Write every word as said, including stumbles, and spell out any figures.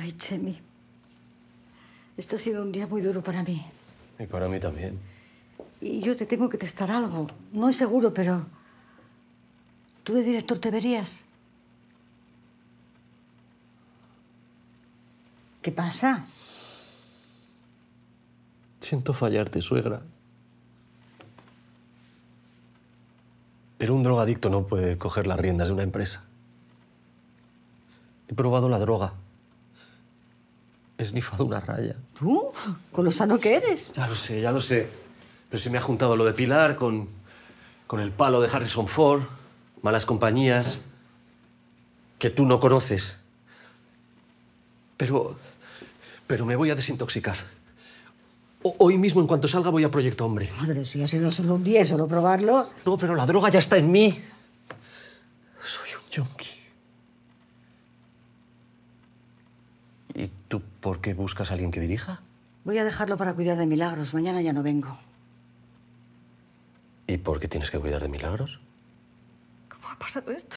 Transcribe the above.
Ay, Chemi. Esto ha sido un día muy duro para mí. Y para mí también. Y yo te tengo que testar algo. No es seguro, pero... ¿Tú de director te verías? ¿Qué pasa? Siento fallarte, suegra. Pero un drogadicto no puede coger las riendas de una empresa. He probado la droga. He snifado una raya. ¿Tú? Con lo sano que eres. Ya lo sé, ya lo sé. Pero se me ha juntado lo de Pilar con, con el palo de Harrison Ford, malas compañías, que tú no conoces. Pero, pero me voy a desintoxicar. O- hoy mismo, en cuanto salga, voy a Proyecto Hombre. Madre, si ha sido solo un día, solo probarlo. No, pero la droga ya está en mí. Soy un yonki. ¿Y tú por qué buscas a alguien que dirija? Voy a dejarlo para cuidar de Milagros. Mañana ya no vengo. ¿Y por qué tienes que cuidar de Milagros? ¿Cómo ha pasado esto?